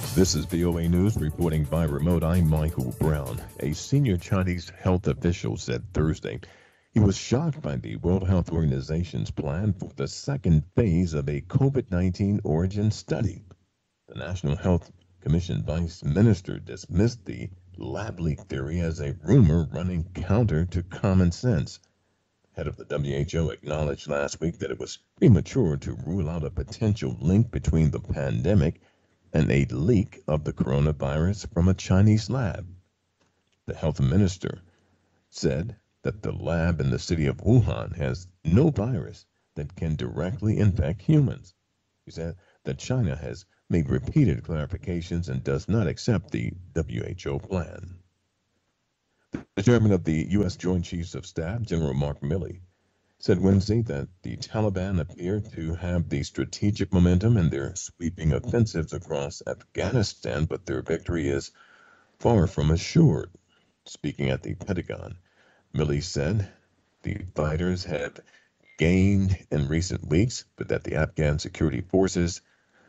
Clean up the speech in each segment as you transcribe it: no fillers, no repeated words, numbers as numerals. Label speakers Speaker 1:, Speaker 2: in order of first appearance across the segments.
Speaker 1: This is VOA News reporting by remote. I'm Michael Brown. A senior Chinese health official said Thursday he was shocked by the World Health Organization's plan for the second phase of a COVID-19 origin study. The National Health Commission vice minister dismissed the lab leak theory as a rumor running counter to common sense. Head of the WHO acknowledged last week that it was premature to rule out a potential link between the pandemic and a leak of the coronavirus from a Chinese lab. The health minister said that the lab in the city of Wuhan has no virus that can directly infect humans. He said that China has made repeated clarifications and does not accept the WHO plan. The chairman of the U.S. Joint Chiefs of Staff, General Mark Milley, said Wednesday that the Taliban appear to have the strategic momentum in their sweeping offensives across Afghanistan, but their victory is far from assured. Speaking at the Pentagon, Milley said the fighters have gained in recent weeks, but that the Afghan security forces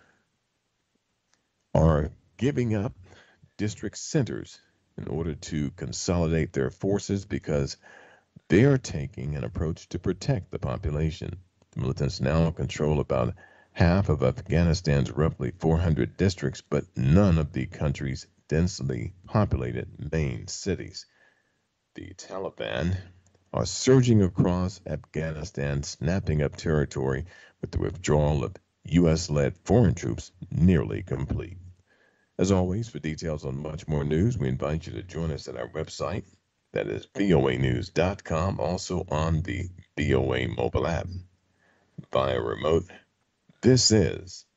Speaker 1: are giving up district centers in order to consolidate their forces because they are taking an approach to protect the population. The militants now control about half of Afghanistan's roughly 400 districts, but none of the country's densely populated main cities. The Taliban are surging across Afghanistan, snapping up territory with the withdrawal of U.S.-led foreign troops nearly complete. As always, for details on much more news, we invite you to join us at our website. That is voanews.com, also on the VOA mobile app. Via remote, this is